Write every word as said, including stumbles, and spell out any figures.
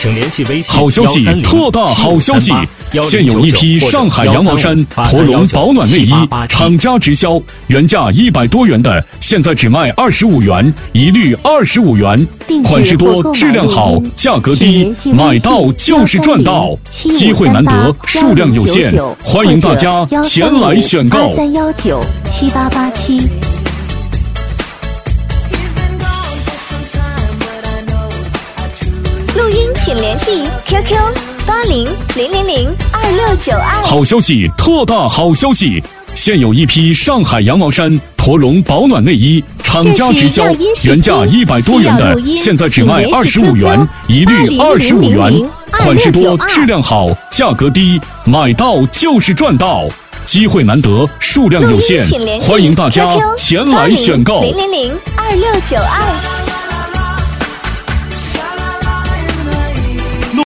请联系微信。 好消息，特大好消息！现有一批上海羊毛衫驼绒保暖内衣，厂家直销，原价一百多元的，现在只卖二十五元，一律二十五元。款式多，质量好，价格低，买到就是赚到，机会难得，数量有限，欢迎大家前来选购。 三幺九七八八七。 录音请联系 Q Q 八零零零零二六九二。 好消息，特大好消息！现有一批上海羊毛衫驼绒保暖内衣，厂家直销，原价一百多元的，现在只卖二十五元，一律二十五元。款式多，质量好，价格低，买到就是赚到，机会难得，数量有限，欢迎大家前来选购。 零零零二六九二。